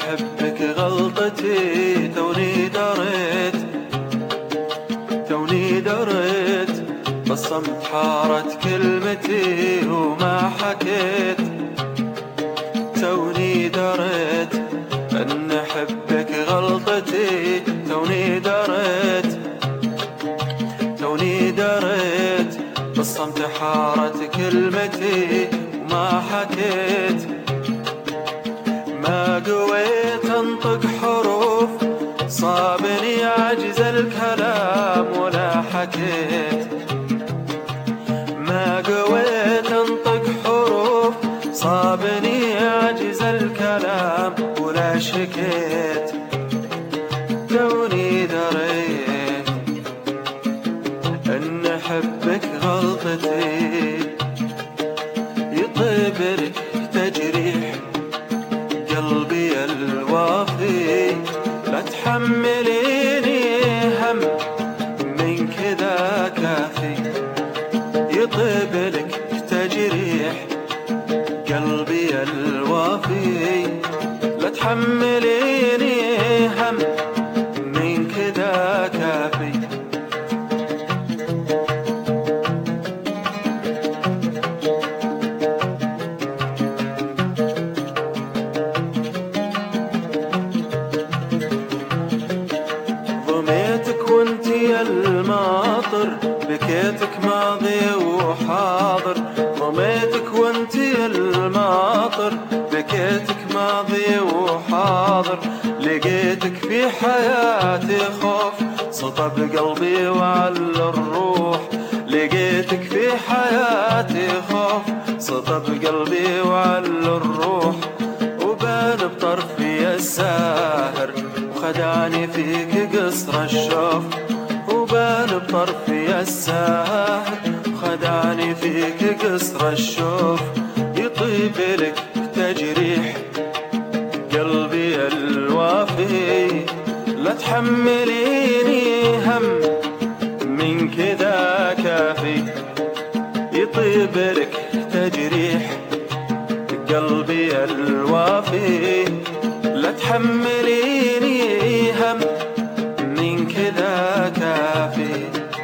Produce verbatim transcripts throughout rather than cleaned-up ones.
حبك غلطتي، توني دريت توني دريت بالصمت حارت كلمتي وما حكيت. توني دريت أن حبك غلطتي، توني دريت توني دريت بالصمت حارت كلمتي وما حكيت. ما قويت انطق حروف، صابني عجز الكلام ولا حكيت. ما قويت انطق حروف، صابني عجز الكلام ولا شكيت. توني دريت ان حبك غلطتي، يطيب لك تجريح قلبي الوافي. لا تحمليني هم من كذا كافي، يطيب لك تجريح قلبي الوافي. لا تحمليني هم من كذا كافي. ضميتك وانتي الماطر، بكيتك ماضي وحاضر. ضميتك وانتي الماطر، بكيتك ماضي وحاضر. لقيتك في حياتي خوف، صطب قلبي وعلى الروح. لقيتك في حياتي خوف، صطب قلبي وعلى الروح. وبان بطرفي الساهر وخدعني فيك قصر الشوف. وبان بطرفي الساهر وخدعني فيك قصر الشوف. يطيب لك تجريح قلبي الوافي. لا تحمليني هم من كذا كافي، يطيب لك تجريح قلبي الوافي. لا تحمليني هم من كذا كافي.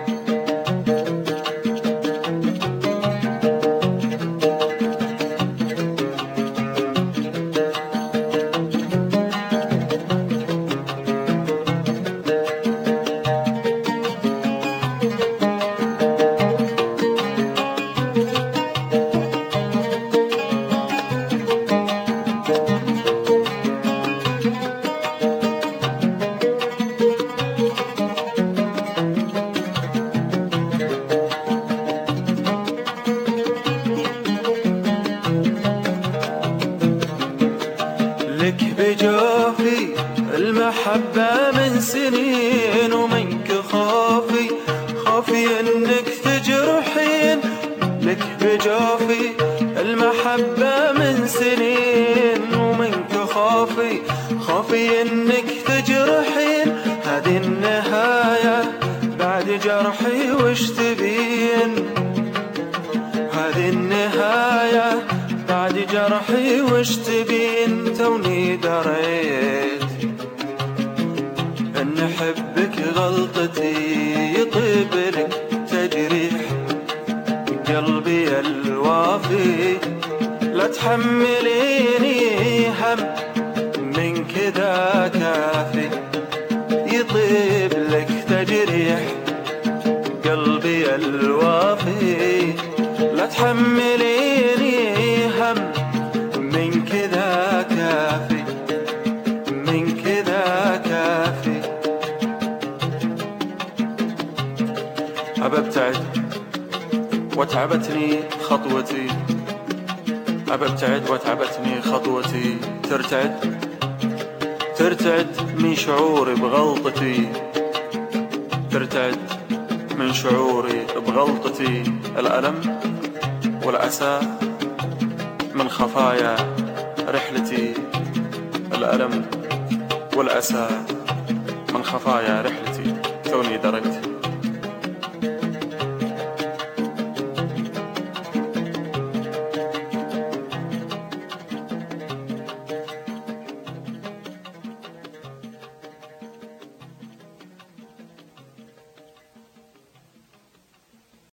لك بجوفي المحبة من سنين، ومنك خوفي خوفي انك تجرحين. لك بجوفي المحبة من سنين، ومنك خوفي خوفي انك تجرحين. هذه النهاية بعد جرحي وش تبين؟ هذه النهاية بعد جرحي وش تبين؟ توني دريت ان حبك غلطتي، يطيب لك تجريح قلبي الوافي. لا تحمليني هم من كذا كافي، يطيب لك تجريح قلبي الوافي. لا تحمليني هم من كذا كافي، من كذا كافي. أبى ابتعد وتعبتني خطوتي، أبى ابتعد وتعبتني خطوتي. ترتعد ترتعد من شعوري بغلطتي، ترتعد من شعوري بغلطتي. الألم والأسى من خفايا رحلتي، الألم والأسى من خفايا رحلتي.